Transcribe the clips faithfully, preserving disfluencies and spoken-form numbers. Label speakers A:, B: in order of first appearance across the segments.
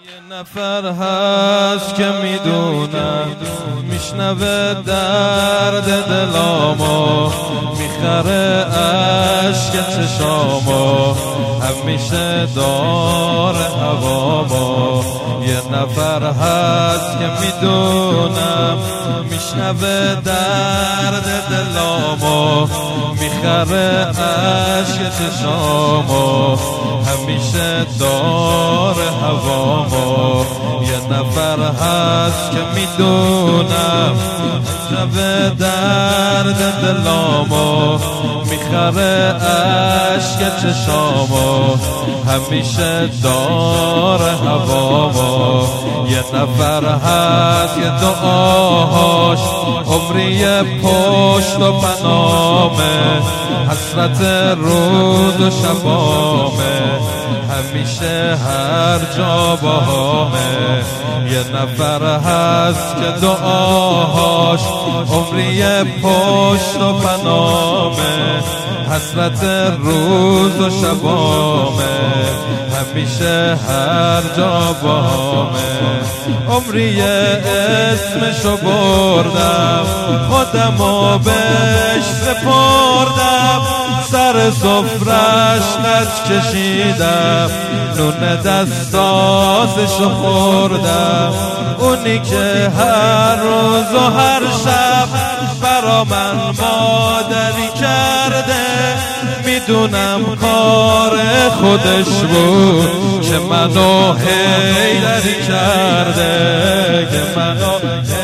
A: یه نفر هست که میدونم میشنوه درد دلامو، میخره عشق چشامو، همیشه داره هوامو. یه نفر هست که میدونم میشنوه درد دلامو، میخره عشق چشامو، همیشه داره هوامو. یه نفر هست که میدونم میشنوه درد دلامو، میخره عشق چشامو، همیشه داره هوامو. یه نفر هست که دعاهاش عمری پشت و پنامه، حسرت روز و شبامه، همیشه هر جا باهامه. یه نفر هست که دعاهاش عمری پشت و پنامه، حسرت روز و شبامه، همیشه هر جا باهامه. عمری اسمشو بردم، خودمو بهش سپردم، سر سفرش نج کشیدم، نون دستازشو خوردم. اونی که هر روز و هر شب برا من مادری کرده، میدونم کار خودش بود که منو حیدری کرده، که منو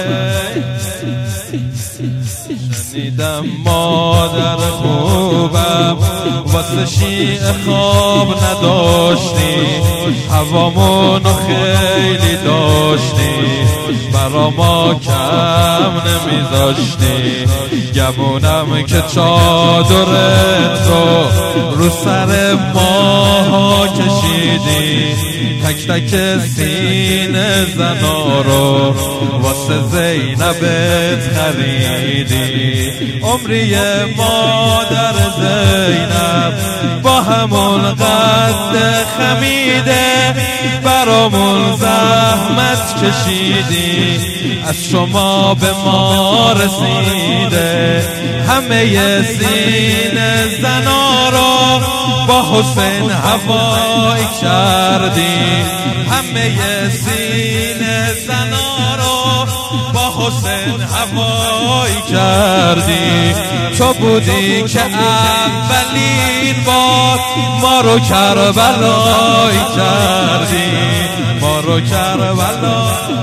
A: شنیدم مادر خوبم واسه شیعه خواب نداشتی، هوامونو خیلی داشتی، برا ما کم نمیذاشتی. گمونم که چادرت رو رو سر ماها کشیدی، تک تک سینه زنا رو واسه زینبت خریدی. عمری مادر زینب با همون قد خمیده، برامون زحمت کشیدی، از شما به ما رسیده. همه سینه زنا رو با حسین هوایی کردی، همه سینه زنا رو با حسین هوایی کردی. تو بودی که اولین بار ما رو کربلایی کردی، ما رو کربلایی.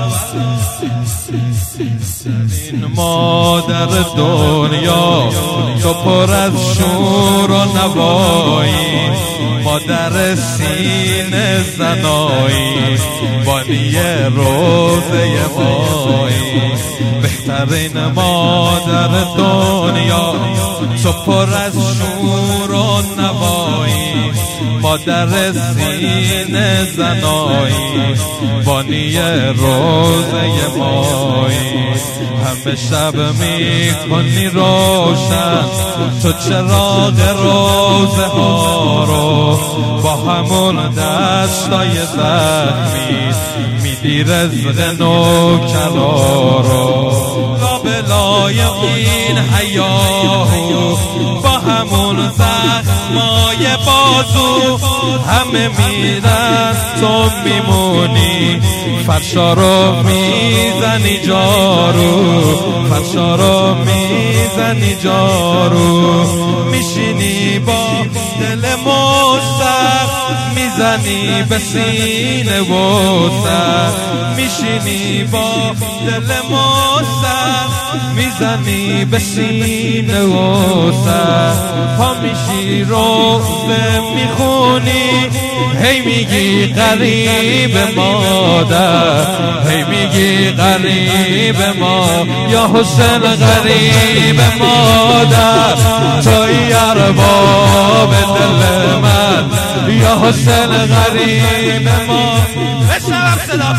A: این مادر دنیا تو پر از شور و نوایی، مادر سینه زنایی، بانی روزه مایی. بهترین مادر دنیا تو پر از شور و نوایی، مادر سینه زنایی، بانی روزه مایی. همه شب میکنی روشن تو چراغ روزه ها رو، با همون دستای زخمی میدی رزق نوکرا رو. لابلای این حیاهو با همون زخمای بازو، همه میرن تو میمونی، فرشا رو میزنی جارو، فرشا رو میزنی جارو. میشینی با دل مستر میزنی به سینه و سر، میشینی با دل مستر میزنی به سینه و سر. پا میشی روزه میخونی، هی میگی غریب مادر، هی میگی غریب ما، یا حسین غریب مادر، توی ارباب دل من، یا حسین غریب ما. بشنوم صدا